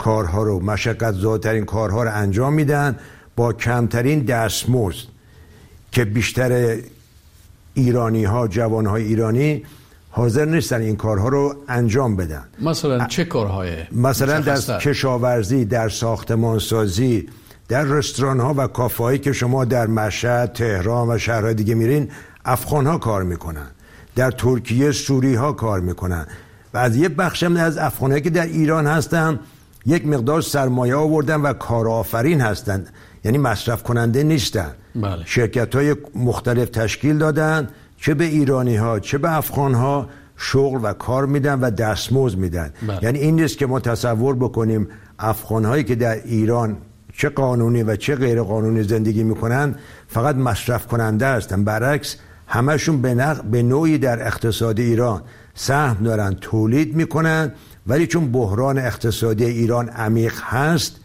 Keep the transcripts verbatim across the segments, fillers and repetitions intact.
کارها رو، مشقت زاترین کارها رو انجام میدن با کمترین دستمزد که بیشتر ایرانی ها، جوان های ایرانی حاضر نیستن این کارها رو انجام بدن. مثلا چه کارهای؟ مثلا در کشاورزی، در ساختمانسازی، در رستوران ها و کافه هایی که شما در مشهد، تهران و شهرهای دیگه میرین افغان ها کار میکنن. در ترکیه سوری ها کار میکنن و از یه بخش از افغان هایی که در ایران هستن یک مقدار سرمایه آوردن و کارآفرین هستن، یعنی مصرف کننده نیستن. بله. شرکت های مختلف تشکیل دادن، چه به ایرانی ها چه به افغان ها شغل و کار میدن و دستمزد میدن. بله. یعنی این نیست که ما تصور بکنیم افغان هایی که در ایران چه قانونی و چه غیر قانونی زندگی میکنن فقط مصرف کننده هستن. برعکس همشون به, نق... به نوعی در اقتصاد ایران سهم دارن، تولید میکنن، ولی چون بحران اقتصادی ایران عمیق هست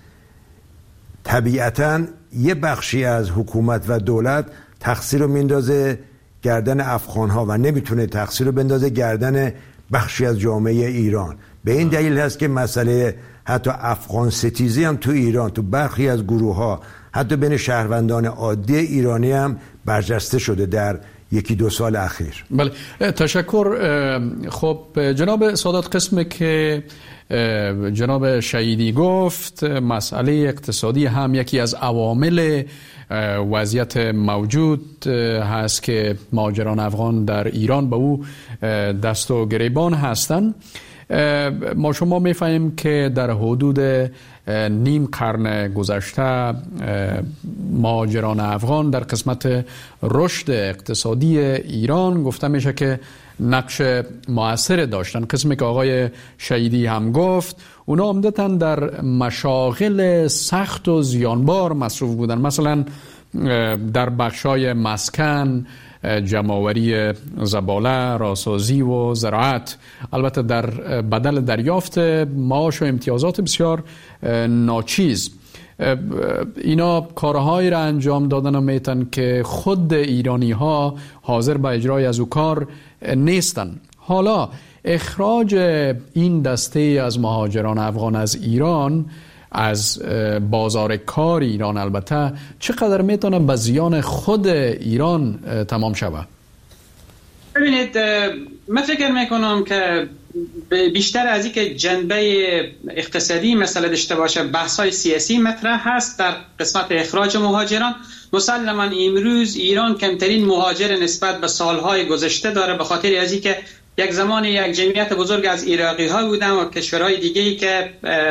طبیعتاً یه بخشی از حکومت و دولت تقصیر رو میندازه گردن افغان ها و نمیتونه تقصیر رو بندازه گردن بخشی از جامعه ایران. به این دلیل هست که مسئله حتی افغان ستیزی هم تو ایران تو برخی از گروه ها حتی بین شهروندان عادی ایرانی هم برجسته شده در یکی دو سال اخیر. بله، تشکر. خب جناب سادات، قسمی که جناب شهیدی گفت مسئله اقتصادی هم یکی از عوامل وضعیت موجود هست که مهاجران افغان در ایران به او دست و گریبان هستند. ما شما می‌فهمیم که در حدود نیم قرن گذشته مهاجران افغان در قسمت رشد اقتصادی ایران گفته میشه که نقش مؤثر داشتن. قسمی که آقای شهیدی هم گفت اونا عمدتاً در مشاغل سخت و زیانبار مصروف بودن، مثلا در بخشای مسکن، جمع‌آوری زباله، راسازی و زراعت، البته در بدل دریافت معاش و امتیازات بسیار ناچیز. اینا کارهایی را انجام دادن و میتن که خود ایرانی ها حاضر به اجرای از او کار نیستن. حالا اخراج این دسته از مهاجران افغان از ایران، از بازار کار ایران، البته چقدر میتونه به زیان خود ایران تمام شود؟ ببینید، من فکر میکنم که بیشتر از این که جنبه اقتصادی مسئله داشته باشه، بحث‌های سیاسی مطرح هست در قسمت اخراج مهاجران. مسلماً امروز ایران کمترین مهاجر نسبت به سالهای گذشته داره، به خاطر از اینکه یک زمان یک جمعیت بزرگ از عراقی ها بودن و کشورهای دیگه‌ای که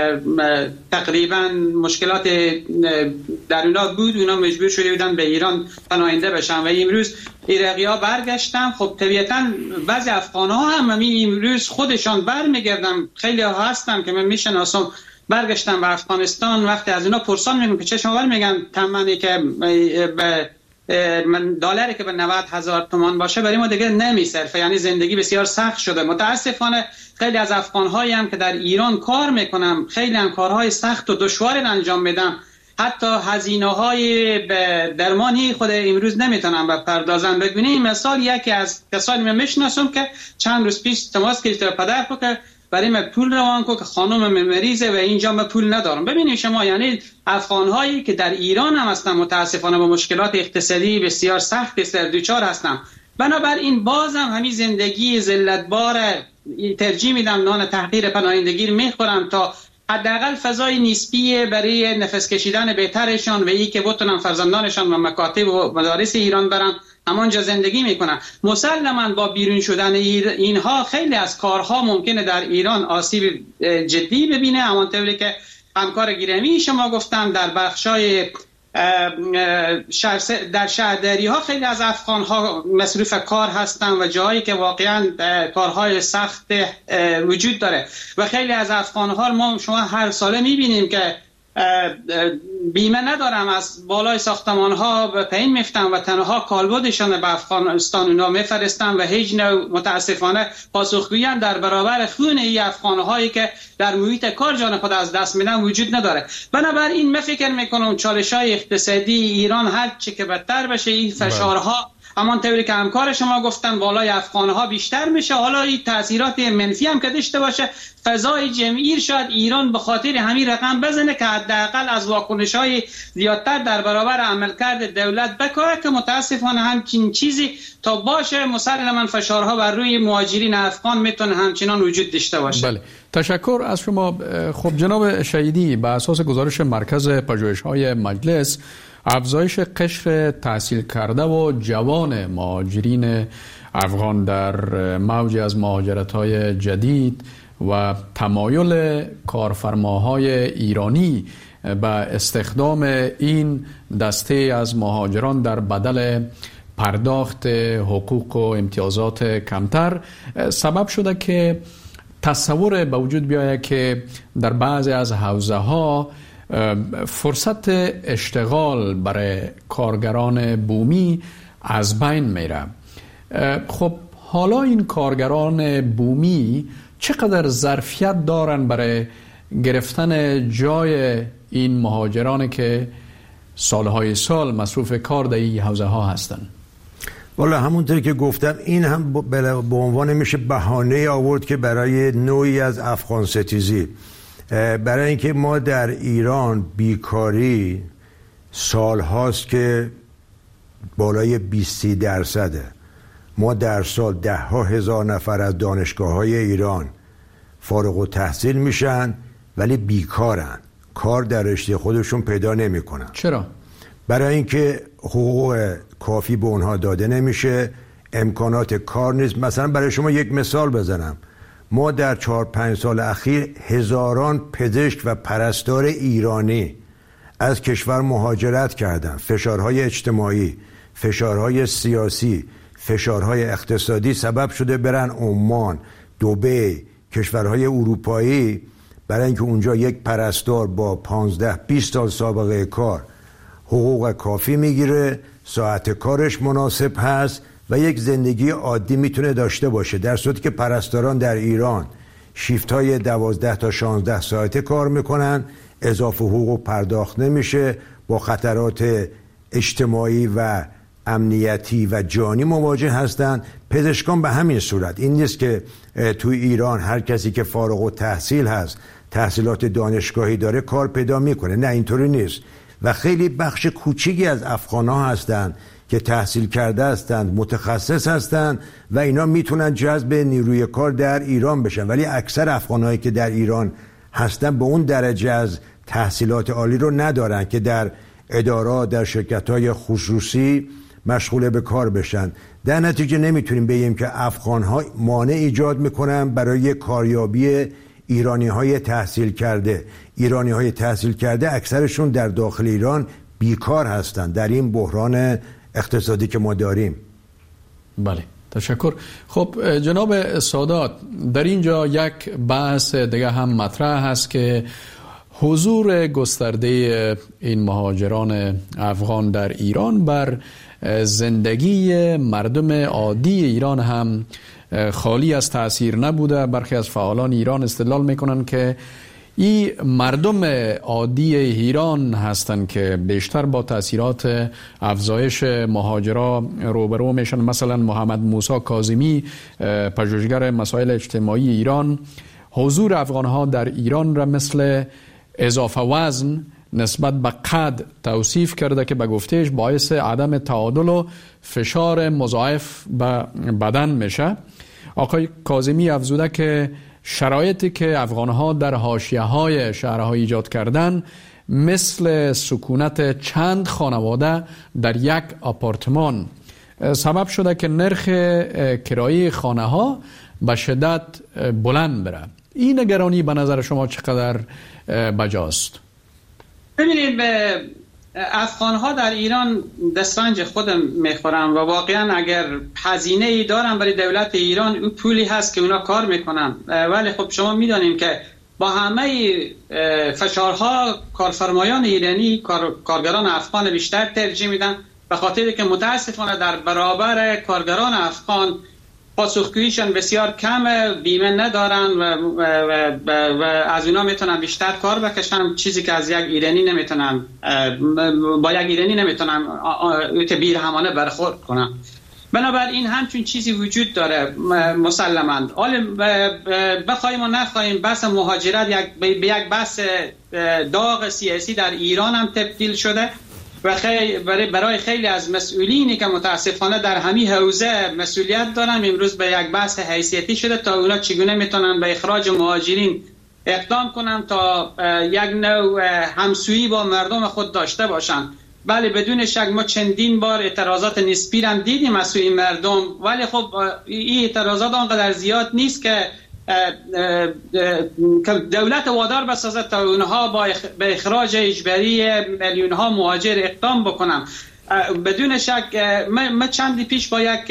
تقریبا مشکلات در اونا بود، اونا مجبور شده بودن به ایران پناهنده بشن و امروز عراقی ها برگشتن. خب طبیعتا بعضی افغان ها هم همین امروز خودشان برمیگردن، خیلی ها هستن که من میشناسم برگشتن به افغانستان. وقتی از اونا پرسان میکنم که چه شما میگن تمنی که به من دلاری که به نود هزار تومان باشه برای ما دیگه نمیصرفه، یعنی زندگی بسیار سخت شده. متاسفانه خیلی از افغان‌هایی هم که در ایران کار میکنم خیلی هم کارهای سخت و دشوار انجام میدم، حتی هزینه‌های درمانی خود امروز نمیتونم بپردازم. ببینید مثال یکی از کسانی من میشناسم که چند روز پیش تماس گرفت پدر کو که برای من پول روان کو که خانم مریضه و اینجا من پول ندارم. ببینید شما، یعنی افغان هایی که در ایران هم هستن متاسفانه با مشکلات اقتصادی بسیار سخت سر دوچار هستن. بنابراین باز هم همین زندگی ذلتبار ترجیح میدم، نان تحقیر پناهندگی میخورم تا حداقل فضای نسبی برای نفس کشیدن بهترشان و ای که بتونن فرزندانشان و مکاتب و مدارس ایران برن همانجا زندگی میکنن. مسلماً با بیرون شدن اینها خیلی از کارها ممکنه در ایران آسیب جدی ببینه، همانطوری که همکار گرامی شما گفتم در بخشای شهر در شهرداری ها خیلی از افغان ها مصروف کار هستن و جایی که واقعا کارهای سخت وجود داره و خیلی از افغان ها ما شما هر ساله میبینیم که بیمه ندارم، از بالای ساختمان ها به پایین میفتن و تنها کالبدشان به افغانستان اونا میفرستن و هیچ نوع متاسفانه پاسخگویی در برابر خون ای افغان هایی که در محیط کار جان خود از دست میدن وجود نداره. بنابراین من فکر میکنم چالش های اقتصادی ایران هر چی که بدتر بشه این فشارها اما طوری که همکار شما گفتن بالای افغانها بیشتر میشه. حالا این تاثیرات منفی هم که داشته باشه، فضای جمعی شاید ایران به خاطر همین رقم بزنه که حداقل از واکنش‌های زیادتر در برابر عملکرد دولت بکاره، که متاسفانه همچین چیزی تا باشه مسلماً فشارها بر روی مهاجرین افغان میتونه همچنان وجود داشته باشه. بله، تشکر از شما. خب جناب شهیدی، به اساس گزارش مرکز پژوهش‌های مجلس، افزایش قشر تحصیل کرده و جوان مهاجرین افغان در موج از مهاجرت‌های جدید و تمایل کارفرماهای ایرانی به استخدام این دسته از مهاجران در بدل پرداخت حقوق و امتیازات کمتر سبب شده که تصور به وجود بیاید که در بعضی از حوزه ها فرصت اشتغال برای کارگران بومی از بین میره. خب حالا این کارگران بومی چقدر ظرفیت دارن برای گرفتن جای این مهاجرانی که سالهای سال مصروف کار در این حوزه ها هستن؟ والا همونطور که گفتم این هم به عنوان میشه بهانه آورد که برای نوعی از افغان ستیزی، برای اینکه ما در ایران بیکاری سال هاست که بالای بیست درصده. ما در سال ده ها هزار نفر از دانشگاه های ایران فارغ التحصیل میشن ولی بیکارن، کار در رشته خودشون پیدا نمیکنن. چرا؟ برای اینکه حقوق کافی به اونها داده نمیشه، امکانات کار نیست. مثلا برای شما یک مثال بزنم، ما در چهار پنج سال اخیر هزاران پزشک و پرستار ایرانی از کشور مهاجرت کردن. فشارهای اجتماعی، فشارهای سیاسی، فشارهای اقتصادی سبب شده برن عمان، دبی، کشورهای اروپایی، برای اینکه اونجا یک پرستار با پانزده بیست سال سابقه کار حقوق کافی میگیره، ساعت کارش مناسب هست و یک زندگی عادی میتونه داشته باشه، در صورتی که پرستاران در ایران شیفت های دوازده تا شانزده ساعته کار میکنن، اضافه حقوق پرداخت نمیشه، با خطرات اجتماعی و امنیتی و جانی مواجه هستند. پزشکان به همین صورت. این نیست که تو ایران هر کسی که فارغ التحصیل هست، تحصیلات دانشگاهی داره، کار پیدا میکنه. نه، اینطوری نیست. و خیلی بخش کوچیکی از افغان‌ها هستند که تحصیل کرده هستند، متخصص هستند و اینا میتونن جذب نیروی کار در ایران بشن، ولی اکثر افغان‌هایی که در ایران هستن به اون درجه از تحصیلات عالی رو ندارن که در ادارات، در شرکت‌های خصوصی مشغول به کار بشن. در نتیجه نمیتونیم بگیم که افغان‌ها مانع ایجاد میکنن برای کاریابی ایرانی‌های تحصیل کرده. ایرانی‌های تحصیل کرده اکثرشون در داخل ایران بیکار هستند در این بحران اقتصادی که ما داریم. بله، تشکر. خب جناب سادات، در اینجا یک بحث دیگه هم مطرح هست که حضور گسترده این مهاجران افغان در ایران بر زندگی مردم عادی ایران هم خالی از تأثیر نبوده. برخی از فعالان ایران استدلال میکنن که این مردم عادی ایران هستند که بیشتر با تأثیرات افزایش مهاجرا روبرو میشن. مثلا محمد موسی کاظمی، پژوهشگر مسائل اجتماعی ایران، حضور افغانها در ایران را مثل اضافه وزن نسبت به قد توصیف کرده که به گفتهش باعث عدم تعادل و فشار مضاعف به بدن میشه. آقای کاظمی افزوده که شرایطی که افغانها در حاشیه‌های شهرها ایجاد کردن مثل سکونت چند خانواده در یک آپارتمان سبب شده که نرخ کرایه خانه ها به شدت بلند بره. این نگرانی به نظر شما چقدر بجاست؟ ببینید، به افغان ها در ایران دسترنج خودم میخورن و واقعا اگر هزینه ای دارن برای دولت ایران، اون پولی هست که اونا کار میکنن. ولی خب شما میدانیم که با همه فشارها کارفرمایان ایرانی کار، کارگران افغان بیشتر ترجیح میدن، به خاطر که متاسفانه در برابر کارگران افغان پاسخگوییشان بسیار کمه، بیمه ندارن و, و, و, و, و از اونا میتونن بیشتر کار بکشن، چیزی که از یک ایرانی نمیتونن، با یک ایرانی نمیتونن که بیرحمانه برخورد کنن. بنابراین همچون چیزی وجود داره مسلماً. حالا بخوایم و نخواهیم بحث مهاجرت یک به یک بحث داغ سیاسی در ایران هم تبدیل شده و خیلی برای خیلی از مسئولینی که متاسفانه در همین حوزه مسئولیت دارن امروز به یک بحث حیثیتی شده تا اونا چگونه میتونن به اخراج مهاجرین اقدام کنن تا یک نوع همسویی با مردم خود داشته باشن. بله بدون شک ما چندین بار اعتراضات نسبی را دیدیم از سوی مردم، ولی خب این اعتراضات آنقدر زیاد نیست که دولت وادار بسازد تا اونها با به اخراج اجباری میلیون ها مهاجر اقدام بکنن. بدون شک ما چندی پیش با یک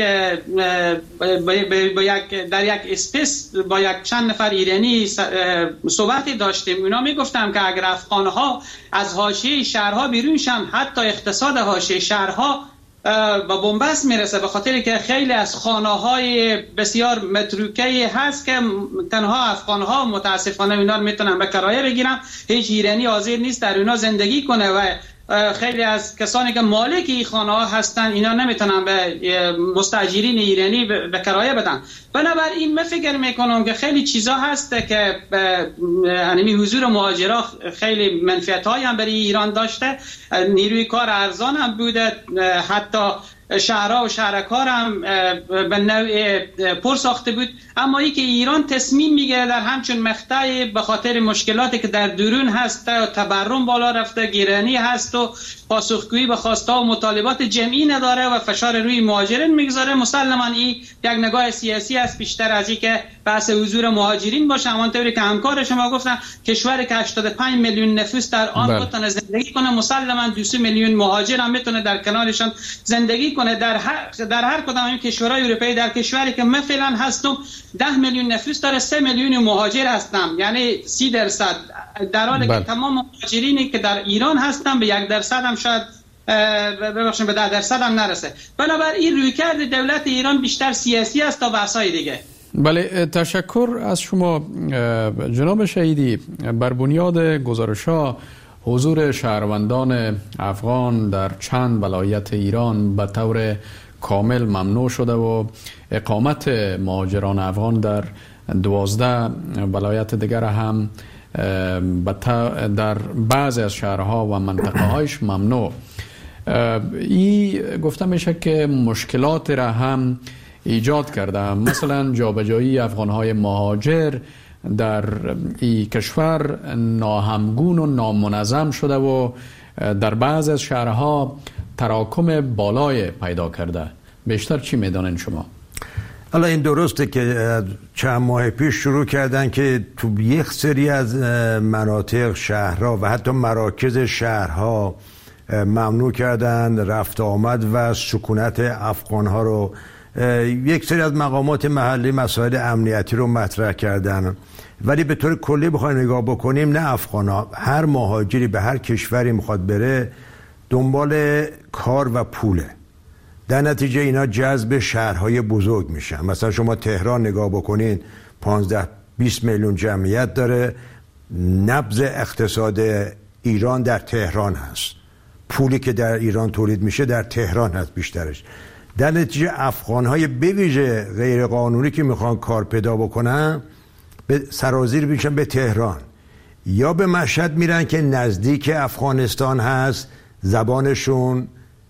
با یک در یک اسپیس با یک چند نفر ایرانی صحبتی داشتیم. اونا میگفتم که اگر افغانها از حاشیه شهرها بیرون شن حتی اقتصاد حاشیه شهرها با بنبست میرسه، به خاطر که خیلی از خانه‌های بسیار متروکه هست که تنها افغان‌ها متاسفانه اینا رو میتونن به کرایه بگیرن، هیچ ایرانی حاضر نیست در اونا زندگی کنه و خیلی از کسانی که مالک این خانه‌ها هستن اینا نمیتونن به مستاجرین ایرانی به کرایه بدن. بنابراین من فکر میکنم که خیلی چیزا هست که یعنی حضور مهاجرا خیلی منفعت‌هایی هم برای ایران داشته، نیروی کار ارزان هم بوده، حتی شهرها و شهرکار هم به نوع پر ساخته بود. اما ای که ایران تصمیم میگیره در همچون مقطعی به خاطر مشکلاتی که در درون هست، تورم بالا رفته، گرانی هست و پاسخگویی به خواسته و مطالبات جمعی نداره و فشار روی مهاجرین میگذاره، مسلماً این یک نگاه سیاسی است بیشتر از این که بحث حضور مهاجرین باشه. همانطوری که همکار شما گفتن کشوری که هشتاد و پنج میلیون نفوس در آن بتونه زندگی کنه، مسلماً دویست میلیون مهاجر هم میتونه در کنارشان زندگی کنه. در هر در هر کدام این کشورهای اروپایی، در کشوری که مثلا هستم ده میلیون نفوس داره، سه میلیون مهاجر هستم، یعنی سی درصد، در حالی که تمام مهاجرینی که در ایران هستن به یک درصد هم شاید ببخشید به ده درصد هم نرسه. بنابراین رویکرد دولت ایران بیشتر سیاسی است تا بحث‌های دیگه. بله، تشکر از شما جناب شهیدی. بر بنیاد گزارش‌ها حضور شهروندان افغان در چند ولایت ایران به طور کامل ممنوع شده و اقامت مهاجران افغان در دوازده ولایت دیگر هم در بعضی از شهرها و منطقه هایش ممنوع. این گفته میشه که مشکلات را هم ایجاد کرده، مثلا جابجایی افغانهای مهاجر در این کشور ناهمگون و نامنظم شده و در بعض از شهرها تراکم بالای پیدا کرده. بیشتر چی میدانین شما؟ حالا این درسته که چند ماه پیش شروع کردن که تو یک سری از مناطق شهرها و حتی مراکز شهرها ممنوع کردن رفت آمد و سکونت افغانها رو. یک سری از مقامات محلی مسائل امنیتی رو مطرح کردن، ولی به طور کلی بخوایم نگاه بکنیم نه افغانها، هر مهاجری به هر کشوری میخواد بره دنبال کار و پوله، در نتیجه اینا جذب شهرهای بزرگ میشن. مثلا شما تهران نگاه بکنین پانزده بیست میلیون جمعیت داره، نبض اقتصاد ایران در تهران هست، پولی که در ایران تولید میشه در تهران هست بیشترش. در نتیجه افغانهای به ویژه غیر قانونی که میخوان کار پیدا بکنن به سرازیر میشن به تهران یا به مشهد میرن که نزدیک افغانستان هست، زبانشون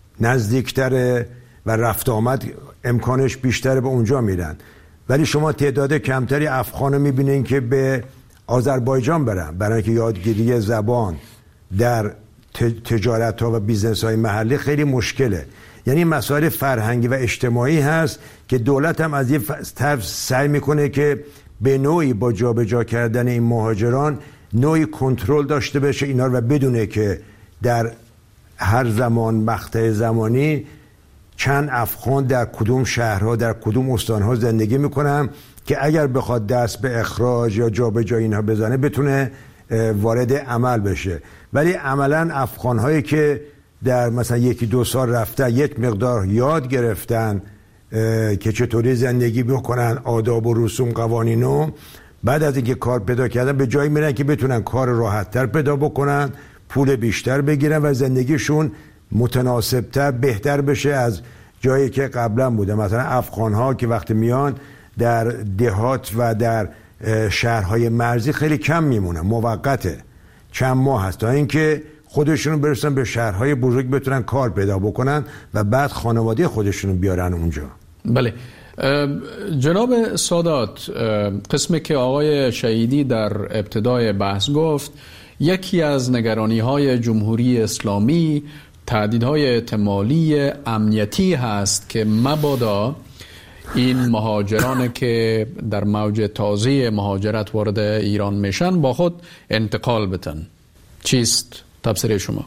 نزدیکتره و رفت آمد امکانش بیشتره، به اونجا میرن. ولی شما تعداد کمتری افغانو میبینین که به آذربایجان برن، برای اینکه یادگیری زبان در تجارت ها و بیزنس های محلی خیلی مشکله. یعنی مسائل فرهنگی و اجتماعی هست که دولت هم از یه طرف سعی میکنه که به نوعی با جابجا کردن این مهاجران نوعی کنترل داشته باشه اینا رو و بدونه که در هر زمان مقطع زمانی چند افغان در کدوم شهرها در کدوم استانها زندگی میکنن که اگر بخواد دست به اخراج یا جابجایی اینها بزنه بتونه وارد عمل بشه. ولی عملا افغان‌هایی که در مثلا یکی دو سال رفته یک مقدار یاد گرفتن که چطوری زندگی بکنن، آداب و رسوم قوانینو، بعد از اینکه کار پیدا کردن به جایی میرن که بتونن کار راحت‌تر پیدا بکنن، پول بیشتر بگیرن و زندگیشون متناسبتر بهتر بشه از جایی که قبلا بوده. مثلا افغان ها که وقتی میان در دهات و در شهرهای مرزی خیلی کم میمونن، موقته، چند ماه هست تا اینکه خودشون برسن به شهرهای بزرگ بتونن کار پیدا بکنن و بعد خانواده خودشون بیارن اونجا. بله جناب سادات، قسمی که آقای شهیدی در ابتدای بحث گفت یکی از نگرانی های جمهوری اسلامی تهدیدهای احتمالی امنیتی هست که مبادا این مهاجران که در موج تازه مهاجرت وارد ایران میشن با خود انتقال بتن. چیست تفسیر شما؟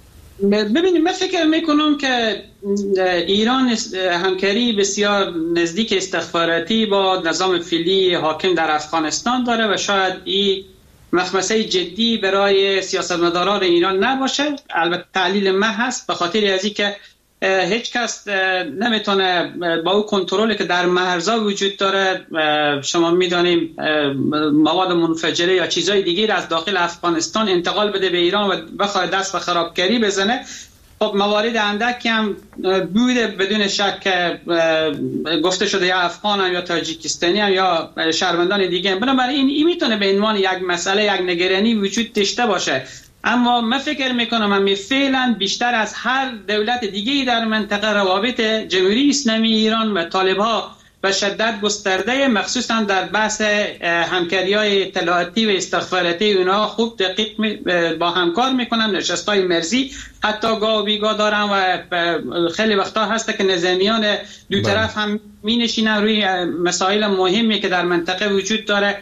ببینید من فکر میکنم که ایران همکاری بسیار نزدیک استخباراتی با نظام فعلی حاکم در افغانستان داره و شاید این مخمسه جدی برای سیاستمداران ایران نباشه. البته تعلیل من هست به خاطر از اینکه هیچ کس نمیتونه با اون کنترلی که در مرزها وجود داره، شما میدانیم مواد منفجره یا چیزهای دیگه از داخل افغانستان انتقال بده به ایران و بخواد دست به خرابکاری بزنه. خب موارد اندکی هم بوده بدون شک که گفته شده یا افغان هم یا تاجیکستانی هم یا شهروندان دیگه هم. بنابراین این میتونه به عنوان یک مسئله، یک نگرانی وجود داشته باشه. اما من فکر میکنم همی فعلا بیشتر از هر دولت دیگه‌ای در منطقه روابط جمهوری اسلامی ایران و طالب‌ها به شدت گسترده، مخصوصا در بحث همکاری‌های اطلاعاتی و استخباراتی اونها خوب دقیق با همکار میکنن. نشست‌های مرزی حتی گاه و بیگاه دارن و خیلی وقتا هسته که نظامیان دو طرف هم مینشینن روی مسائل مهمی که در منطقه وجود داره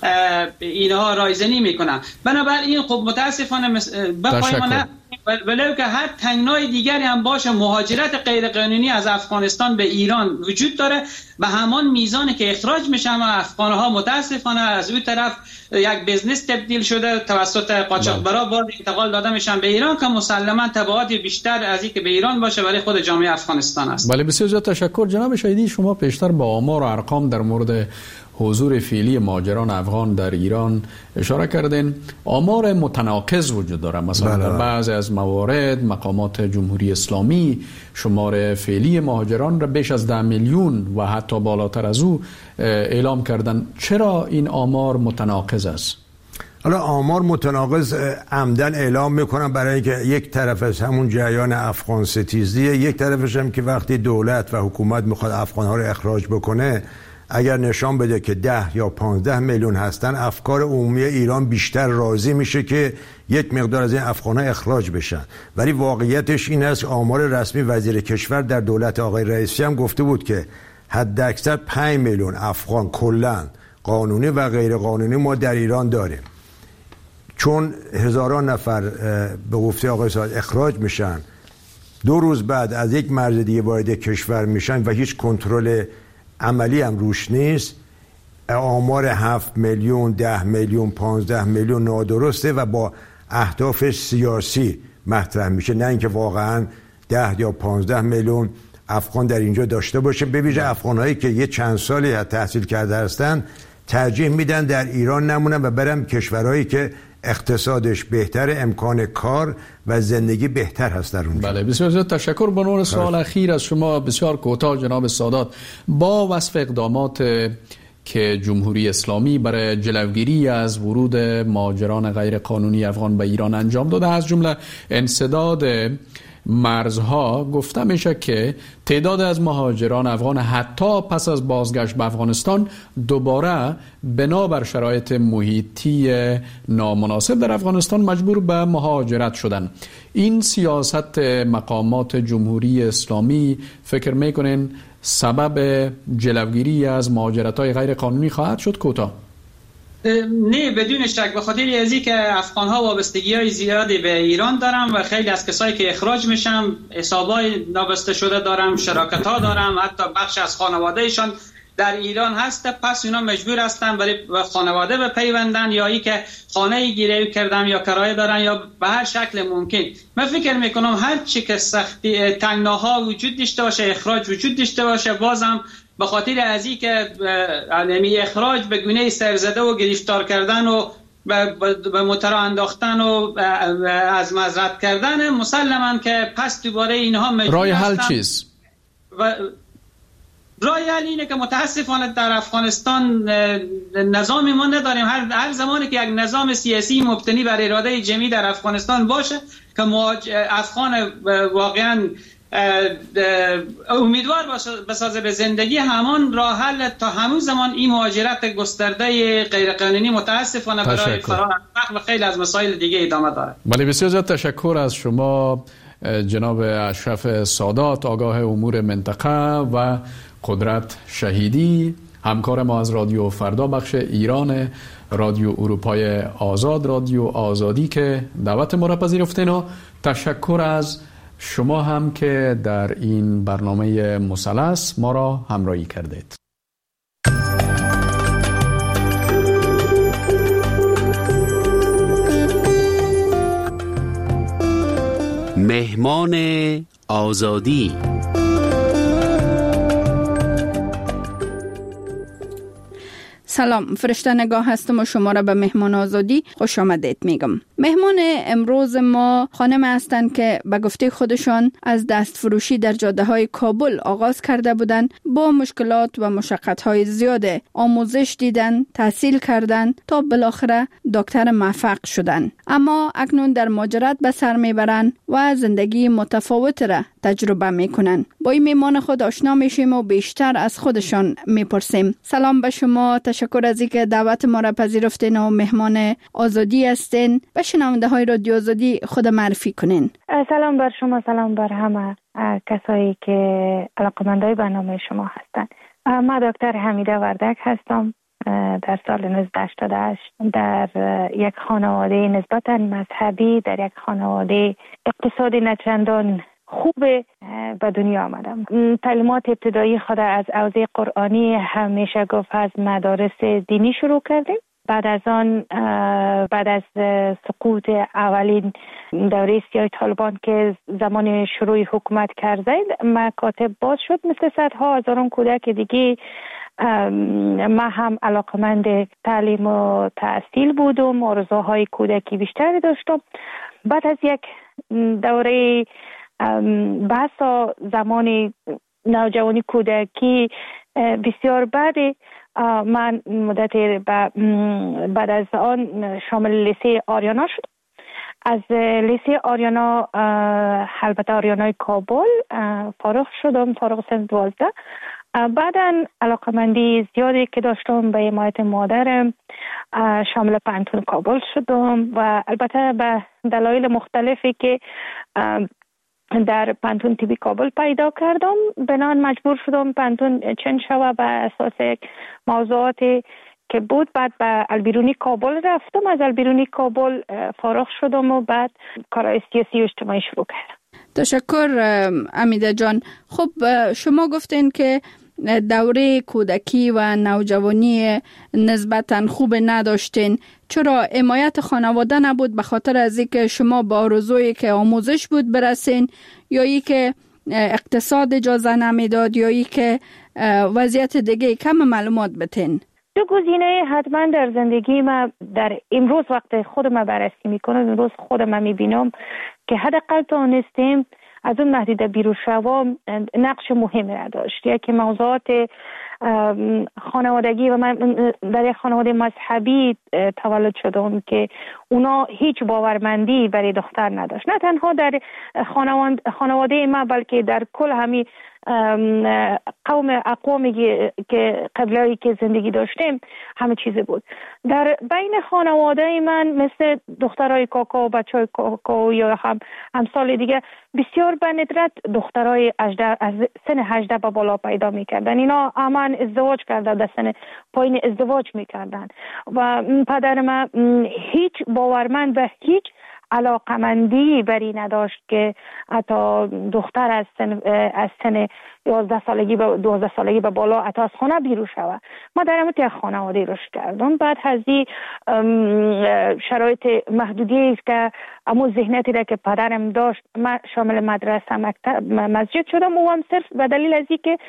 اینها رایزنی میکنن. بنابراین خب متاسفانه بخوایم نه ولو که هر تنگنای دیگری هم باشه مهاجرت غیر قانونی از افغانستان به ایران وجود داره به همان میزانی که اخراج میشن و افغانها متاسفانه از اون طرف یک بیزنس تبدیل شده توسط قاچاقبرا وارد انتقال داده میشن به ایران که مسلما تبعات بیشتر از این که به ایران باشه برای خود جامعه افغانستان است. بله بسیار زیاد تشکر جناب شهیدی. شما پیشتر با آمار و ارقام در مورد حضور فعلی مهاجران افغان در ایران اشاره کردین. آمار متناقض وجود داره. مثلا در بعضی از موارد مقامات جمهوری اسلامی شمار فعلی مهاجران را بیش از ده میلیون و حتی بالاتر از او اعلام کردن. چرا این آمار متناقض است؟ حالا آمار متناقض عمدن اعلام میکنن برای اینکه یک طرف از همون جریان افغان ستیزیه، یک طرفش هم که وقتی دولت و حکومت میخواد افغانها رو اخراج بکنه اگر نشان بده که ده یا پانزده میلیون هستن افکار عمومی ایران بیشتر راضی میشه که یک مقدار از این افغان‌ها اخراج بشن. ولی واقعیتش این است آمار رسمی وزیر کشور در دولت آقای رئیسی هم گفته بود که حد اکثر پنج میلیون افغان کلاً قانونی و غیر قانونی ما در ایران داریم. چون هزاران نفر به گفته آقای سادات اخراج میشن، دو روز بعد از یک مرز دیگه وارد کشور میشن و هیچ کنترل عملی هم روش نیست، آمار هفت میلیون، ده میلیون، پانزده میلیون نادرسته و با اهداف سیاسی مطرح میشه، نه اینکه واقعا ده یا پانزده میلیون افغان در اینجا داشته باشه. به ویژه افغانهایی که یه چند سالی تحصیل کرده هستن ترجیح میدن در ایران نمونن و برن کشورهایی که اقتصادش بهتر، امکان کار و زندگی بهتر هست در اونجا. بله بسیار زیاد تشکر. به عنوان سوال اخیر از شما بسیار کوتاه جناب سادات، با وصف اقدامات که جمهوری اسلامی برای جلوگیری از ورود مهاجران غیر قانونی افغان به ایران انجام داده، از جمله انسداد مرزها، گفته میشه که تعداد از مهاجران افغان حتی پس از بازگشت به افغانستان دوباره بنابر شرایط محیطی نامناسب در افغانستان مجبور به مهاجرت شدن. این سیاست مقامات جمهوری اسلامی فکر میکنین سبب جلوگیری از مهاجرت‌های غیر قانونی خواهد شد؟ کوتاه. نه بدون شک، به خاطر ازی که افغان‌ها وابستگی‌های زیادی به ایران دارن و خیلی از کسایی که اخراج میشن حسابای نابسته شده دارن، شراکت‌ها دارن، حتی بخش از خانواده‌شان در ایران هست، پس اینا مجبور هستن برای خانواده بپیوندن یا ای که خانه گیره کردن یا کرایه دارن یا به هر شکل ممکن. من فکر میکنم هر چی که سختی تنگناها وجود داشته باشه، اخراج وجود داشته باشه، بازم به خاطر از این که علمی اخراج به گونه سرزده و گرفتار کردن و به مترا انداختن و از مزرعت کردن، مسلماً که پس دوباره اینها مجبور رای حل چیست؟ و رای حل اینه که متاسفانه در افغانستان نظام ما نداریم. هر هر زمانی که یک نظام سیاسی مبتنی بر اراده جمعی در افغانستان باشه که افغان واقعا امیدوار بسازه به زندگی، همان راه حل تا همون زمان این مهاجرت گسترده غیرقانونی متاسفانه برای فرار و خیلی از مسائل دیگه ادامه داره. ولی بسیار زیاد تشکر از شما جناب اشرف سادات، آگاه امور منطقه و قدرت شهیدی، همکار ما از رادیو فردا بخش ایران، رادیو اروپای آزاد، رادیو آزادی که دعوت ما را پذیرفتین. و تشکر از شما هم که در این برنامه مثلث ما را همراهی کردید. مهمان آزادی. سلام، فرشته نگاه هستم و شما را به مهمان آزادی خوش آمدید میگم. مهمان امروز ما خانم هستند که به گفته خودشان از دست فروشی در جاده های کابل آغاز کرده بودند. با مشکلات و مشقت های زیاده آموزش دیدن، تحصیل کردن تا بالاخره دکتر موفق شدن. اما اکنون در مهاجرت به سر میبرن و زندگی متفاوت را تجربه میکنن. با این مهمان خود آشنا میشیم و بیشتر از خودشان میپرسیم. سلام به شما، تشکر از اینکه دعوت ما را پذیرفتین و مهمان آزادی هستین. به شنونده های رادیو آزادی خود معرفی کنین. سلام بر شما، سلام بر همه کسایی که علاقه‌مندای برنامه شما هستند. من دکتر حمیده وردک هستم. در سال نوزده هشتاد و هشت در یک خانواده نسبتاً مذهبی، در یک خانواده اقتصادی نچندان خوب به دنیا آمدم. تعلیمات ابتدایی خود از حوزه قرآنی همیشه گفت از مدارس دینی شروع کردیم. بعد از آن بعد از سقوط اولین دوره سیاه طالبان که زمان شروع حکومت کرده مکاتب باز شد، مثل صدها هزاران کودک دیگه ما هم علاقمند تعلیم و تحصیل بودم، آرزوهای کودکی بیشتری داشتم. بعد از یک دوره بحثا زمان نوجوانی کودکی بسیار بعد من مدت بعد از آن شامل لیسه آریانا شد. از لیسه آریانا البته آریانای کابل فارغ شدم، فارغ سن دوازده. بعداً علاقمندی زیادی که داشتم به حمایت مادرم شامل پانتون کابل شدم و البته به دلایل مختلفی که در پانتون تیبی کابل پیدا کردم بنان مجبور شدم پانتون چند شوه به اساس موضوعاتی که بود. بعد به البیرونی کابل رفتم، از البیرونی کابل فارغ شدم و بعد کارهای سیاسی و اجتماعی شروع کردم. تشکر امیده جان. خب شما گفتین که دوره کودکی و نوجوانی نسبتاً خوب نداشتین. چرا حمایت خانواده نبود؟ به خاطر از اینکه شما با آرزویی که آموزش بود برسین، یا ای که اقتصاد اجازه نمیداد، یا ای که وضعیت دیگه؟ کم معلومات بتین. دو گزینه حتما در زندگی ما در امروز وقت خودم بررسی میکنم، امروز خودم میبینم که حداقل تونستیم از اون محدوده بیرون شوم نقش مهمی را داشت. یکی موضوعات خانوادگی و من در یک خانواده مذهبی تولد شدم که اونا هیچ باورمندی برای دختر نداشت، نه تنها در خانواده ما بلکه در کل همین قوم اقوامی که قبلی که زندگی داشتیم همه چیز بود. در بین خانواده من مثل دخترای کاکا و بچهای کاکا یا هم امثال دیگه بسیار به ندرت دخترای از سن هجده به بالا پیدا میکردن. اینا امان ازدواج کرده، در سن پایین ازدواج میکردن و پدر من هیچ باورمند و هیچ علاقمندی بری نداشت که حتی دختر از سن از سن یازده سالگی به دوازده سالگی به بالا حتی از خانه بیرون شود. ما در همون یک خانواده رشد کردم. بعد از این شرایط محدودی است که اما ذهنیتی را که پدرم داشت، من شامل مدرسه مکتب مسجد شدم و هم صرف به دلیل از اینکه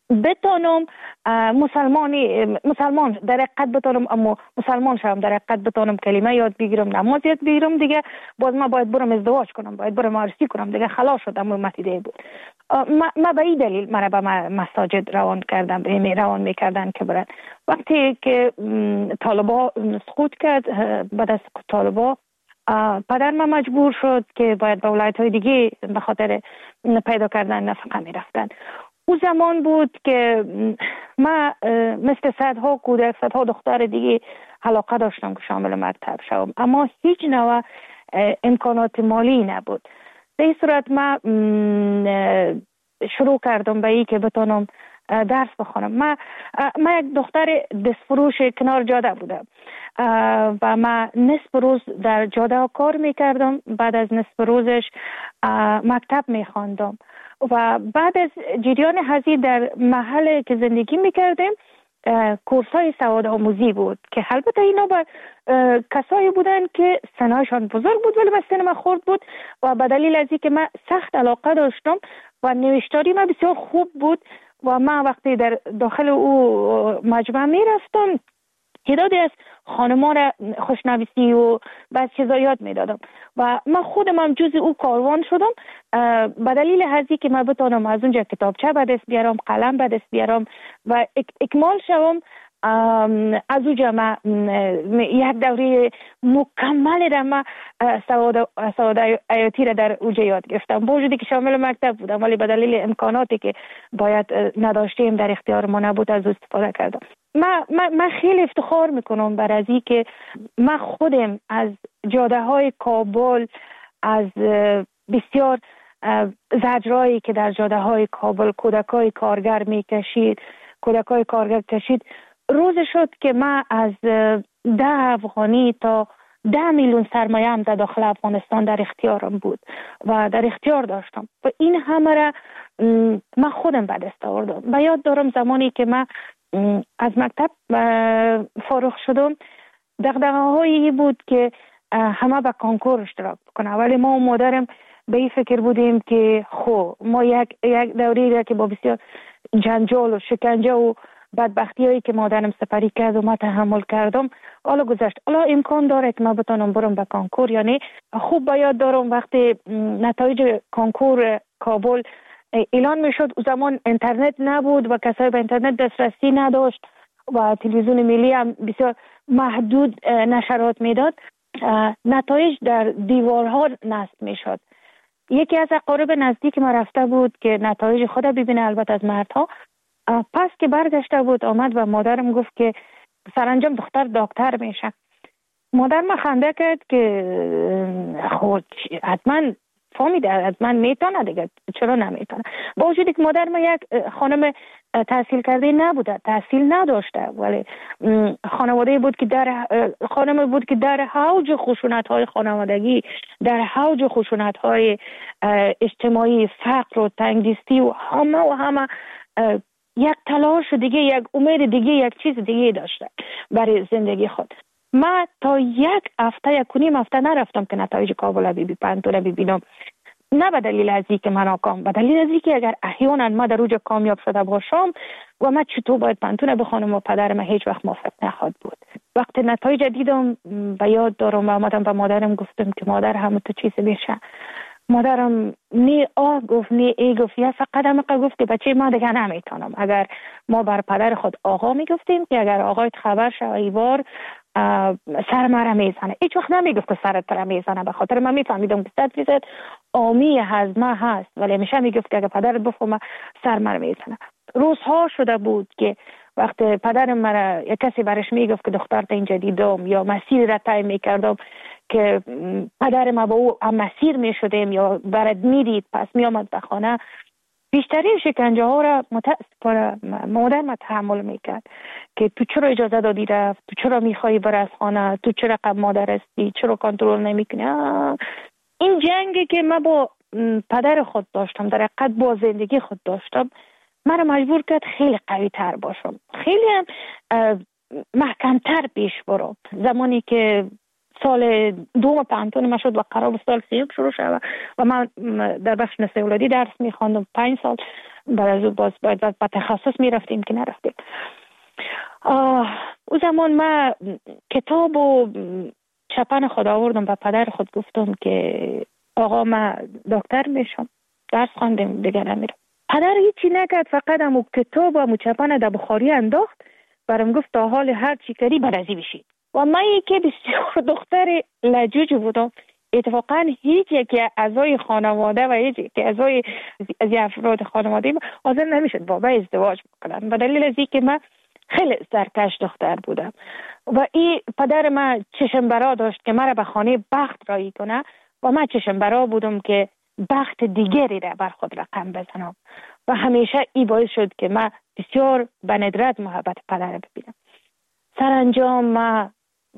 بتانم مسلمانی مسلمان در حقیقت بتانم، اما مسلمان شوم در حقیقت بتانم کلمه یاد بگیرم، نماز یاد بگیرم، دیگه باز ما باید برم ازدواج کنم، باید برم عروسی کنم، دیگه خلاص شدم. متیده بود ما, ما به این دلیل مرا به مساجد روان کردم، به روان میکردن که برن. وقتی که طالبا سقوط کرد، بعد از طالبا پدر ما مجبور شد که باید به ولایت های دیگه به خاطر پیدا کردن نفقه می رفتن. او زمان بود که ما مثل صدها کودک، صدها دختر دیگه علاقه داشتم که شامل مکتب شوم، اما هیچ نوع امکانات مالی نبود. به این صورت ما شروع کردم به این که بتونم درس بخونم. ما ما یک دختر دستفروش کنار جاده بودم و ما نصف روز در جاده کار میکردم، بعد از نصف روزش مکتب میخواندم و بعد از جریان هزینه در محل که زندگی میکردیم کورس های سواد آموزی بود که البته اینا با کسایی بودن که سنشان بزرگ بود ولی سن من خرد بود و به دلیل از اینکه من سخت علاقه داشتم و نوشتاری من بسیار خوب بود و من وقتی در داخل او مجمع می رفتم تعدادی از خانمان را خوشنویسی و بعض چیزا یاد می دادم و من خودم هم جز او کاروان شدم به دلیل هزی که من بتانم از اونجا کتابچه به دست بیارم، قلم به دست بیارم و اک اکمال شوم. از اونجا من یک دوره مکمل در من سواد سواد حیاتی را در اونجا یاد گرفتم، با وجودی که شامل مکتب بودم ولی به دلیل امکاناتی که باید نداشتیم در اختیار ما نبود از استفاده کردم. من من خیلی افتخار میکنم بر از این که من خودم از جاده های کابل، از بسیار زجرایی که در جاده های کابل کودکای کارگر میکشید کودکای کارگر کشید روز شد که من از ده افغانی تا ده میلیون سرمایه هم در داخل افغانستان در اختیارم بود و در اختیار داشتم و این همه را من خودم به دست آوردم. به یاد دارم زمانی که من از مکتب فارغ شدم دغدغه هایی بود که همه به کنکور اشتراک بکنه، ولی ما و مادرم به این فکر بودیم که خو ما یک یک دوری را که با بسیار جنجال و شکنجه و بدبختی هایی که مادرم سپری کرد و ما تحمل کردم حالا گذشت، حالا امکان داره که ما بتونم برم به کنکور یا نه. خوب به یاد دارم وقتی نتایج کنکور کابل اعلان میشد، او زمان اینترنت نبود و کسایی به اینترنت دسترسی نداشت و تلویزیون ملی هم بسیار محدود نشرات میداد. نتایج در دیوارها نصب میشد. یکی از اقارب نزدیک ما رفته بود که نتایج خود ببینه، البته از مردها. پس که برگشته بود آمد و مادرم گفت که سرانجام دختر دکتر میشه. مادر ما خنده کرد که خود حتما فهمیده حتما میتونه دیگه، چرا نمیتونه؟ با وجودی که مادر ما یک خانم تحصیل کرده نبوده، تحصیل نداشته، ولی خانواده بود که در خانم بود که در حوج خشونت های خانوادگی، در حوج خشونت های اجتماعی، فقر و تنگدستی و همه و همه یک تلاش دیگه، یک امید دیگه، یک چیز دیگه داشته برای زندگی خود. من تا یک هفته یک کنیم هفته نرفتم که نتایج کابل بی بی پنتون ببینم، نه به دلیل از اینکه من ناکام، به دلیل از اینکه اگر احیانا ما در اوج کامیاب شده باشم و من چطور باید پنتون بخونم و پدر من هیچ وقت موافق نخواهد بود. وقتی نتایج دیدم به یاد دارم و آمدم به مادرم گفتم که مادر همه تو چیز میشه. مادرم نی آه گفت نی ای گفت، یا فقط هم گفت که بچه ما دیگه نمیتونم. اگر ما بر پدر خود آقا میگفتیم که اگر آقایت خبر شد ایوار سر مرا میزنه، هیچ وقت نمیگفت که سرت را میزنه، به خاطر من میفهمیدم که صد فیصد آمی هضمه هست، ولی همیشه میگفت که اگر پدرت بفهمه سر مرا میزنه. روزها شده بود که وقت پدرم مرا یک کسی برش میگفت که دخترت اینجا دیدم یا مسیر را طی میکردم که پدر ما با او هم مسیر میشدیم یا برد میدید پس میامد به خانه، بیشترین شکنجه ها را متاسفانه مادر ما تحمل میکرد که تو چرا اجازه دادی رفت، تو چرا میخوایی بر از خانه، تو چرا قبل مادر هستی، چرا کنترل نمیکنی. این جنگی که من با پدر خود داشتم، در حقیقت با زندگی خود داشتم، من را مجبور کرد خیلی قوی تر باشم، خیلی هم محکمتر پیش برم. زمانی که سال دوم پانتون ما شد و قرار بود سال سیوم شروع شد و من در بخش نسل اولادی درس میخواندم پنج سال. بعد از اون باز باید با تخصص میرفتیم که نرفتیم. او زمان ما کتاب و چپن خود آوردم و پدر خود گفتم که آقا ما دکتر میشم، درس خواندم دیگه نمیرم. پدر هیچی نکرد، فقط همو کتاب و همو چپن در بخاری انداخت، برام گفت تا حال هر چی کردی برازی بشید. و من یکی بسیار دختر لجوج بودم، اتفاقا هیچ یکی اعضای خانواده و هیچ یکی اعضای از افراد خانواده حاضر نمیشد با من ازدواج بکنن، به دلیل از اینکه من خیلی سرکش دختر بودم و این پدر من چشم برا داشت که مرا به خانه بخت رایی کنه و من چشم برا بودم که بخت دیگری را بر خود رقم بزنم و همیشه این باعث شد که من بسیار به ندرت محبت پدر را ببینم. سرانجام من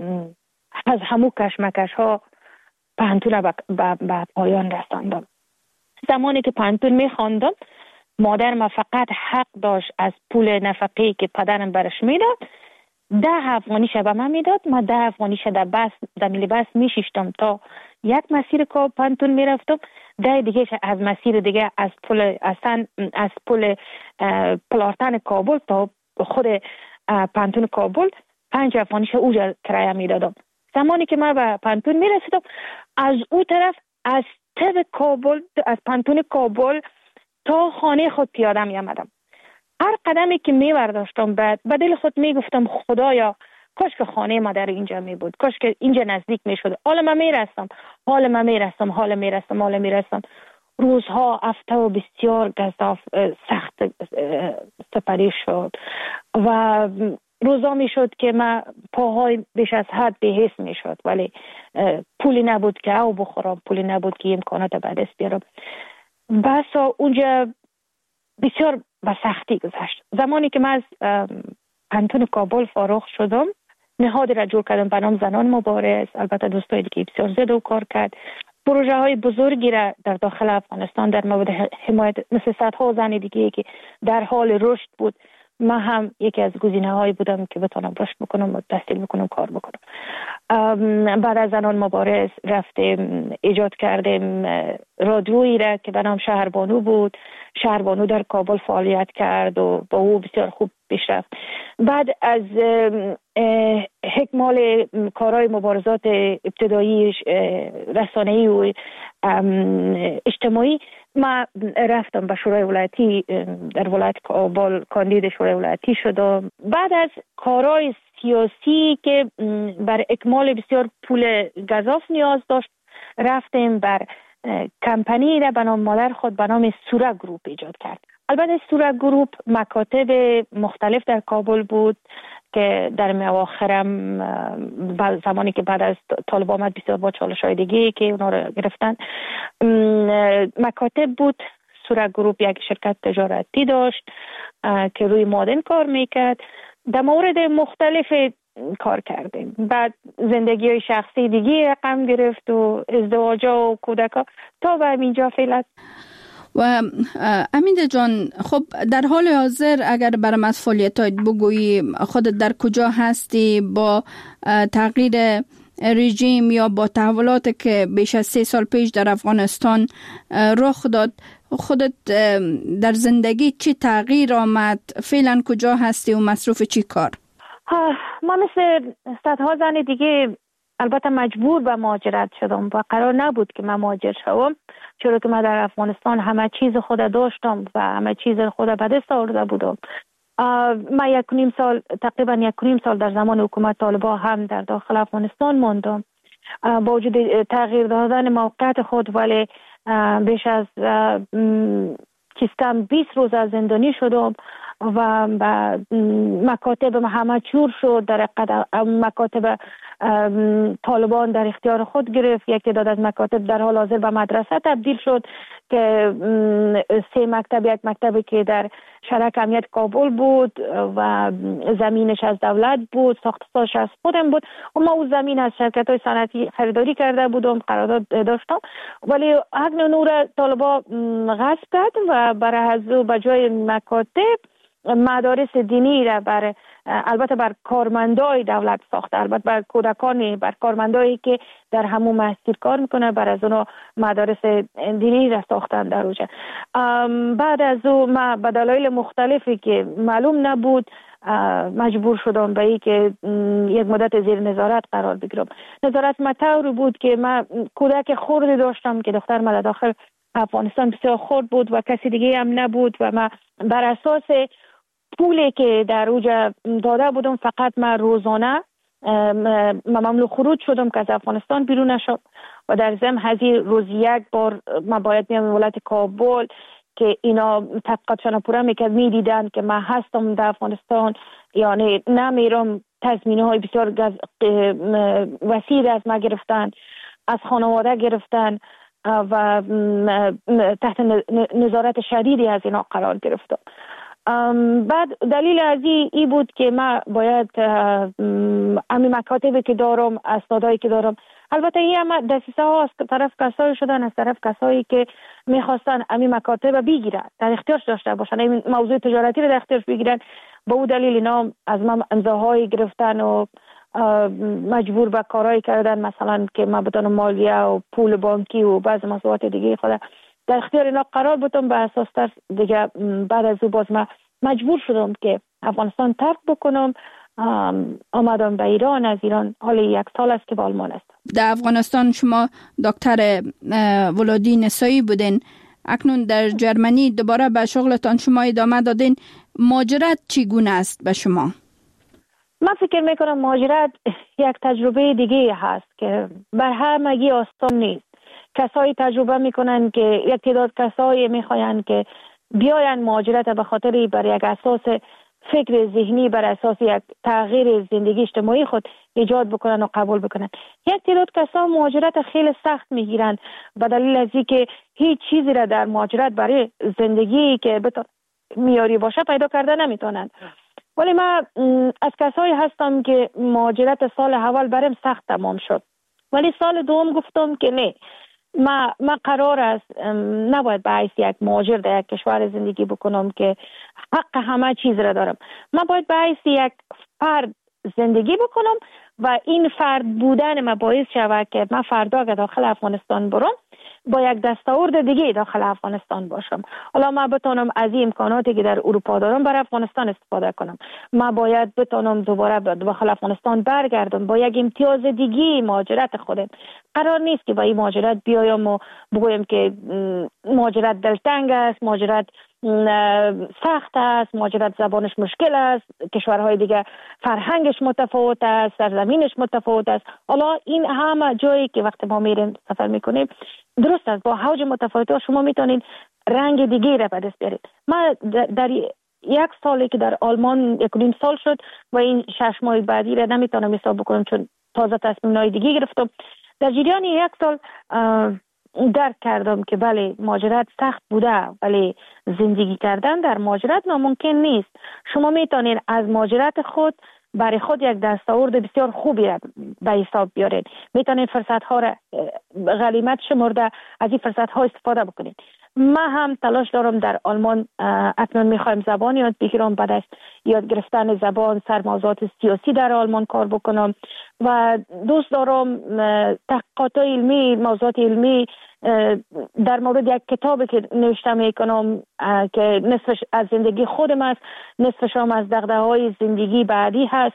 از همو کشمکش ها پانتون را به پایان رساندم. زمانی که پانتون می خواندم مادر ما فقط حق داشت از پول نفقه‌ای که پدرم برش میداد ده افغانیش به من میداد. ما ده افغانیش در بس در ملی بس میشیشتم تا یک مسیر که پانتون میرفتم، ده دیگه از مسیر دیگه از پل اصلا از پل پلارتن کابل تا خود پانتون کابل پنج افغانیش اوجا کرایه میدادم. زمانی که من به پانتون میرسیدم از او طرف از تب کابل از پانتون کابل تا خانه خود پیاده می آمدم. هر قدمی که می برداشتم بعد به دل خود می گفتم خدایا کاش که خانه ما در اینجا می بود، کاش که اینجا نزدیک می شد. حالا من می رستم حالا من می رستم حالا می رستم حالا می رستم روزها هفته و بسیار گزاف سخت سپری شد و روزا می شد که من پاهای بیش از حد بی‌حس می شد، ولی پولی نبود که او بخورم، پولی نبود که امکانات به دست بیارم. بسا اونجا بسیار به سختی گذشت. زمانی که من از پانتون کابل فارغ شدم نهادی را جور کردم به نام زنان مبارز. البته دوستای دیگه بسیار زیاد و کار کرد. پروژه های بزرگی را در داخل افغانستان در مورد حمایت مثل صدها زن دیگه که در حال رشد بود، من هم یکی از گزینه هایی بودم که بتونم رشد بکنم و تحصیل بکنم کار بکنم. بعد از زنان مبارز رفتیم ایجاد کردیم رادیویی را که به نام شهربانو بود. شهربانو در کابل فعالیت کرد و با او بسیار خوب پیش رفت. بعد از حکمال کارهای مبارزات ابتدایی رسانه‌ای و اجتماعی ما رفتم به شورای ولایتی در ولایت کابل کاندید شورای ولایتی شدم. بعد از کارهای سیاسی که بر اکمال بسیار پول گزاف نیاز داشت رفتیم بر کمپانی را به نام مادر خود به نام سورا گروپ ایجاد کرد. البته سورا گروپ مکاتب مختلف در کابل بود که در مواخرم زمانی که بعد از طالب آمد بسیار با چالش های دیگه که اونا رو گرفتن مکاتب بود. سورا گروپ یک شرکت تجارتی داشت که روی معادن کار میکرد. در مورد مختلف کار کردیم. بعد زندگی های شخصی دیگه رقم گرفت و ازدواجا و کودکا تا به اینجا فعلا. و امیده جان، خب در حال حاضر اگر برام از فعالیتات بگویی خودت در کجا هستی با تغییر رژیم یا با تحولاتی که بیش از سه سال پیش در افغانستان رخ داد، خودت در زندگی چی تغییر آمد؟ فعلا کجا هستی و مصروف چی کار؟ ما مثل صدها زن دیگه البته مجبور به مهاجرت شدم و قرار نبود که من مهاجر شوم، چرا که من در افغانستان همه چیز خود داشتم و همه چیز خود به دست آورده بودم. من یک نیم سال تقریبا یک نیم سال در زمان حکومت طالبا هم در داخل افغانستان ماندم با وجود تغییر دادن موقعیت خود، ولی بیش از کم بیست روز از زندانی شدم و مکاتب همه چور شد. در مکاتب طالبان در اختیار خود گرفت. یکی داد از مکاتب در حال حاضر به مدرسه تبدیل شد که سه مکتب، یک مکتبی که در شرک امنیت کابل بود و زمینش از دولت بود، ساختش از خودم بود و ما او زمین از شرکت های صنعتی خریداری کرده بودم، قرارداد داشتم، ولی حق نور طالبا غصب کرد و برای از به جای مکاتب مدارس دینی را بر البته بر کارمندای دولت ساخته، البته بر کودکانی، بر کارمندایی که در همون مسجد کار میکنه، بر از اونها مدارس دینی را ساختن در اوجه. بعد از اون ما به دلایل مختلفی که معلوم نبود مجبور شدم به این که یک مدت زیر نظارت قرار بگیرم. نظارت مطوری بود که من کودک خردی داشتم که دختر من داخل افغانستان بسیار خرد بود و کسی دیگه هم نبود و من بر اساس پولی که در اوجه داده بودم فقط من روزانه ممنوع خروج شدم که از افغانستان بیرون نشم و در ضمن هزی روز یک بار من باید میام ولایت کابل که اینا تحقیقاتشان پورا میکرد، میدیدن که من هستم در افغانستان، یعنی نمیرم. تضمینه های بسیار وسیع از ما گرفتن، از خانواده گرفتن و تحت نظارت شدیدی از اینا قرار گرفتم. بعد دلیل از ای بود که من باید امی مکاتبی که دارم، اسنادایی که دارم، البته این هم دسیسه ها از طرف کسایی شدن، از طرف کسایی که میخواستن امی مکاتب بگیرن، در اختیارش داشته باشن، این موضوع تجارتی رو در اختیارش بگیرن. به اون دلیل اینا از من امضاهایی گرفتن و مجبور به کارهایی کردن، مثلا که من بتونم مالیه و پول بانکی و بعض موضوعات دیگه خود در اختیار اینا قرار بودم. به اساس تر دیگه بعد از او باز من مجبور شدم که افغانستان ترک بکنم، آمدم به ایران. از ایران حالا یک سال است که به آلمان است. در افغانستان شما دکتر ولادی نسایی بودین، اکنون در جرمنی دوباره به شغلتان شما ادامه دادین. مهاجرت چگونه است به شما؟ من فکر میکنم مهاجرت یک تجربه دیگه هست که بر همگی آسان نیست. کسایی تجربه میکنن که یک تعداد کسایی میخواین که بیاین مهاجرت به خاطر بر یک اساس فکر ذهنی، بر اساس یک تغییر زندگی اجتماعی خود ایجاد بکنن و قبول بکنن. یک تعداد کسا مهاجرت خیلی سخت میگیرن به دلیل از اینکه هیچ چیزی را در مهاجرت برای زندگی که بتون میاری باشه پیدا کرده نمیتونن. ولی من از کسایی هستم که مهاجرت سال اول برام سخت تمام شد، ولی سال دوم گفتم که نه، ما ما قرار است نباید به حیث یک مهاجر در یک کشور زندگی بکنم که حق همه چیز را دارم. من باید به حیث یک فرد زندگی بکنم و این فرد بودن ما باعث شود که من فردا که داخل افغانستان برم با یک دستاورد دیگه داخل افغانستان باشم. حالا من بتونم از این امکاناتی که در اروپا دارم برای افغانستان استفاده کنم. من باید بتونم دوباره داخل افغانستان برگردم با یک امتیاز دیگه مهاجرت خودم. قرار نیست که با این مهاجرت بیایم و بگویم که مهاجرت دلتنگ است، مهاجرت سخت است، مهاجرت زبانش مشکل است، کشورهای دیگه فرهنگش متفاوت است، سرزمینش متفاوت است. حالا این همه جایی که وقتی ما میریم سفر میکنیم درست است، با حوج متفاوت شما میتونید رنگ دیگه را به دست بیارید. من در یک سالی که در آلمان یک نیم سال شد و این شش ماه بعدی را نمیتونم حساب بکنم چون تازه تصمیم‌های دیگه گرفتم. در جریان یک سال درک کردم که بله مهاجرت سخت بوده، ولی زندگی کردن در مهاجرت ناممکن نیست. شما میتونید از مهاجرت خود برای خود یک دستاورد بسیار خوبی را به حساب بیارید. میتونید فرصت ها را غنیمت شمرده از این فرصت ها استفاده بکنید. من هم تلاش دارم در آلمان اکنون میخوایم زبان یاد بگیرم، بعد از یاد گرفتن زبان سر موضوعات سیاسی در آلمان کار بکنم و دوست دارم تحقیقات علمی، موضوعات علمی در مورد یک کتابی که نوشته میکنم که نصفش از زندگی خودم است، نصفش هم از دغدغه‌های زندگی بعدی هست،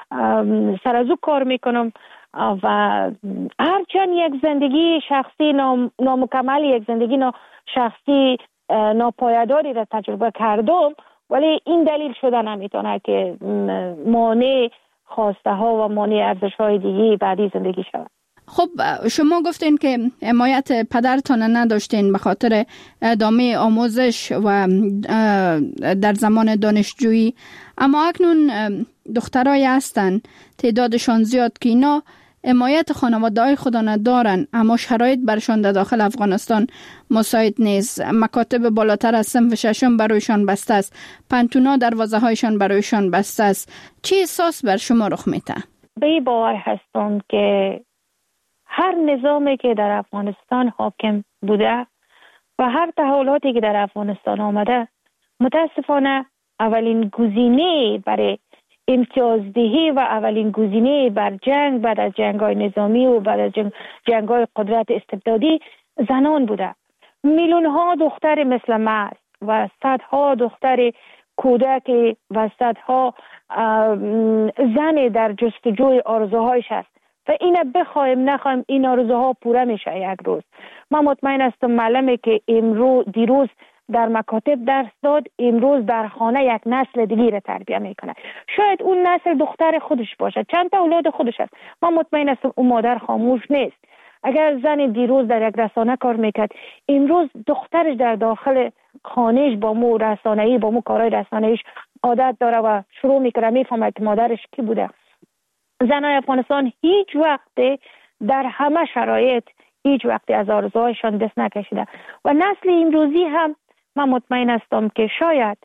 سر از او کار میکنم و هرچند یک زندگی شخصی نام، نامکمل، یک زندگی نا شخصی ناپایداری را تجربه کردم، ولی این دلیل شده نمیتونه که مانع خواسته ها و مانع ارزش های دیگه بعدی زندگی شود. خب شما گفتین که حمایت پدرتان نداشتین به خاطر ادامه آموزش و در زمان دانشجویی، اما اکنون دخترای هستن تعدادشان زیاد که اینا حمایت خانواده‌های خود ندارن، اما شرایط برشان در داخل افغانستان مساعد نیست. مکاتب بالاتر از صنف ششم برایشان بسته است، پنتونا دروازه هایشان برایشان بسته است. چه احساس بر شما رخ میده؟ به این باور هستم که هر نظامی که در افغانستان حاکم بوده و هر تحولاتی که در افغانستان آمده متاسفانه اولین گزینه برای امتیازدهی و اولین گزینه بر جنگ بعد از جنگ‌های نظامی و بعد از جنگ جنگ‌های قدرت استبدادی زنان بوده. میلیون ها دختر مثل ما و صدها دختر کودک و صدها زن در جستجوی آرزوهایش است و اینه بخوایم نخوایم این آرزوها پوره میشه یک روز. من مطمئن هستم معلمی که امروز دیروز در مکاتب درس داد امروز در خانه یک نسل دیگه را تربیت میکنه. شاید اون نسل دختر خودش باشه، چند تا اولاد خودش است. من مطمئن هستم اون مادر خاموش نیست. اگر زن دیروز در یک رسانه کار میکرد امروز دخترش در داخل خانهش با مو رسانه‌ای با مو کارهای رسانه‌ایش عادت داره و شروع میکنه میفهمه که مادرش کی بوده. زنای افغانستان هیچ وقت در همه شرایط هیچ وقت از آرزوهایشان دست نکشیده و نسل امروزی هم من مطمئن هستم که شاید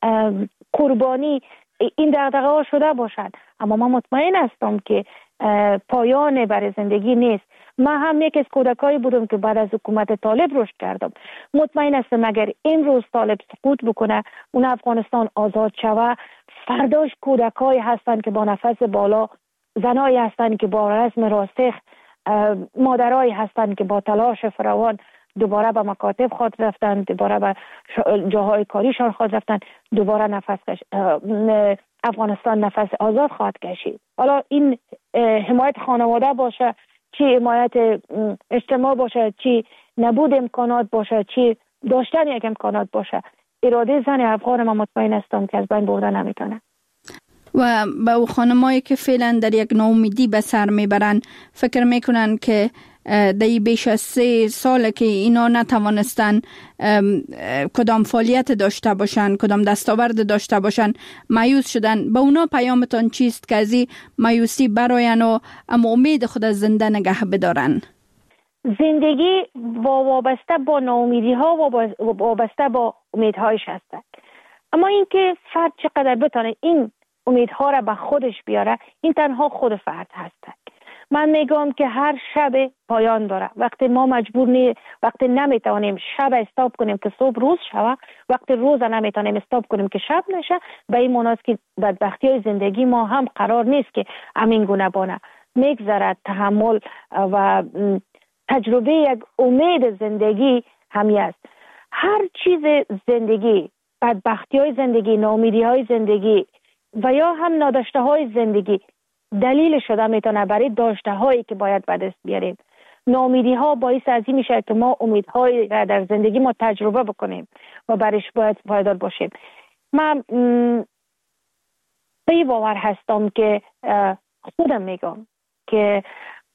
قربانی این دغدغه ها شده باشد، اما من مطمئن هستم که پایان برای زندگی نیست. من هم یک از کودکایی بودم که بعد از حکومت طالب رشد کردم. مطمئن هستم اگر امروز طالب سقوط بکنه اون افغانستان آزاد شوه، فرداش کودکایی هستند که با نفس بالا، زنایی هستند که با رسم راسخ، مادرایی هستند که با تلاش فراوان دوباره به مکاتب خود رفتن، دوباره به جاهای کاریشان خود رفتن، دوباره نفس کش... افغانستان نفس آزاد خواهد کشید. حالا این حمایت خانواده باشه، چی حمایت اجتماع باشه، چی نبود امکانات باشه، چی داشتن یک امکانات باشه، اراده زن افغان من مطمئن هستم که از بین برده نمیتونه. و با خانمایی که فعلا در یک ناامیدی به سر میبرن فکر میکنن که در بیش از سه سال که اینا نتوانستن کدام فعالیت داشته باشن، کدام دستاورد داشته باشن، مایوس شدن. به اونا پیامتان چیست که از این مایوسی براین و اما امید خود از زنده نگه بدارن؟ زندگی با وابسته با ناامیدی ها و وابسته با امیدهایش هستند، اما اینکه فرد چقدر بتونه این امیدها را به خودش بیاره این تنها خود فرد هست. من میگم که هر شب پایان داره. وقتی ما مجبور نی وقتی نمیتونیم شب استاپ کنیم که صبح روز شوه، وقتی روز نمیتونیم استاپ کنیم که شب نشه، به این معنی است که بدبختی های زندگی ما هم قرار نیست که همین گونه بانه. میگذرد تحمل و تجربه یک امید زندگی همی است. هر چیز زندگی، بدبختی های زندگی، ناامیدی های زندگی و یا هم ناداشته های زندگی دلیل شده میتونه برای داشته هایی که باید به دست بیاریم. ناامیدی ها باعث از این میشه که ما امیدهایی را در زندگی ما تجربه بکنیم و برایش باید پایدار باشیم. من به باور هستم که خودم میگم که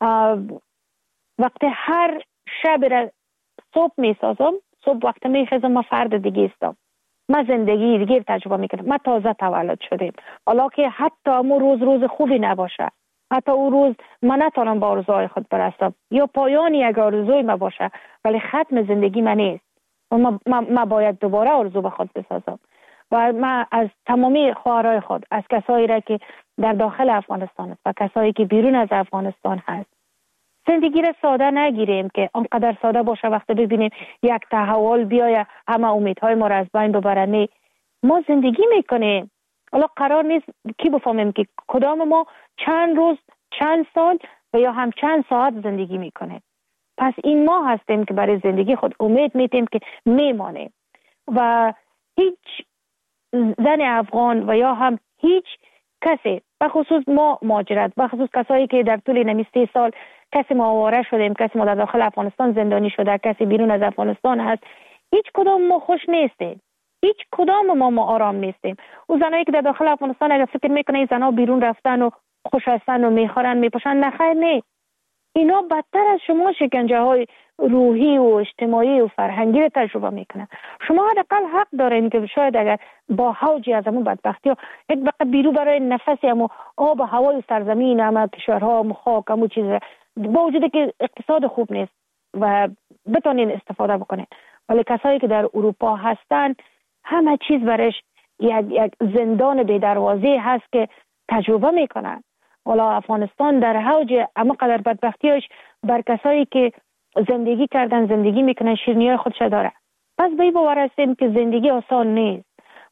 وقتی هر شب را صبح میسازم، صبح وقتی میخیزم ما فرد دیگه استم، ما زندگی دیگه تجربه میکنم. ما تازه تولد شدیم، حالا که حتی امو روز روز خوبی نباشه، حتی او روز من نتونم با آرزوهای خود برسم یا پایان یک آرزوی ما باشه، ولی ختم زندگی من نیست و ما, ما, ما باید دوباره آرزو به خود بسازم. و من از تمامی خواهرای خود، از کسایی را که در داخل افغانستان است و کسایی که بیرون از افغانستان هست، زندگی را ساده نگیریم که آنقدر ساده باشه وقتی ببینیم یک تحول بیایه همه امیدهای ما را از بین ببرن. ما زندگی میکنیم، حالا قرار نیست کی بفهمیم که کدام ما چند روز، چند سال و یا هم چند ساعت زندگی میکنه. پس این ما هستیم که برای زندگی خود امید میتیم که میمانیم و هیچ زن افغان و یا هم هیچ کسی، بخصوص ما مهاجرت، بخصوص کسایی که در طول نمی سه سال کسی ما آواره شدیم، کسی ما در داخل افغانستان زندانی شده، کسی بیرون از افغانستان هست، هیچ کدام ما خوش نیستیم، هیچ کدام ما ما آرام نیستیم. او زنایی که در داخل افغانستان اگر فکر میکنه این زنا بیرون رفتن و خوش هستن و میخورن میپوشن، نخیر نه، اینا بدتر از شما شکنجه های روحی و اجتماعی و فرهنگی رو تجربه میکنن. شما حداقل حق دارین که شاید اگر با حوجی از همون بدبختی ها یک بقیه بیرو برای نفسی همون آب و هوای سرزمین همه کشورها همون خاک همون چیز با وجود که اقتصاد خوب نیست و بتونین استفاده بکنین، ولی کسایی که در اروپا هستن همه چیز برش یک, یک زندان بی دروازه هست که تجربه میکنن. والا افغانستان در حوج اما قدر بدبختیش بر کسایی که زندگی کردن زندگی میکنن شیرینی خودش داره. پس به این باور هستیم که زندگی آسان نیست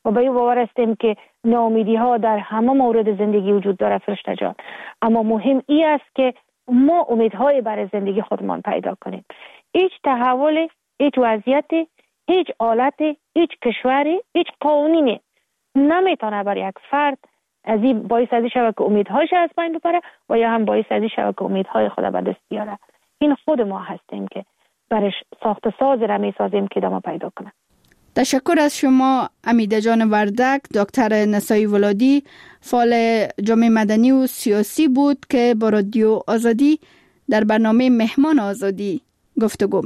و به این باور هستیم که ناامیدی ها در همه مورد زندگی وجود داره فرشته جان، اما مهم این است که ما امیدهای برای زندگی خودمان پیدا کنیم. هیچ تحول، هیچ وضعیت، هیچ حالت، هیچ کشوری، هیچ قانونی نمیتونه برای یک فرد از این باعث ازی شود که امیدهایش از بین ببره و یا هم باعث ازی شود که امیدهای خود به دست بیاره. این خود ما هستیم که برش ساخت ساز را می سازیم که دما پیدا کنه. تشکر از شما امیده جان وردک. دکتر نسایی ولادی فعال جامعه مدنی و سیاسی بود که با رادیو آزادی در برنامه مهمان آزادی گفتگو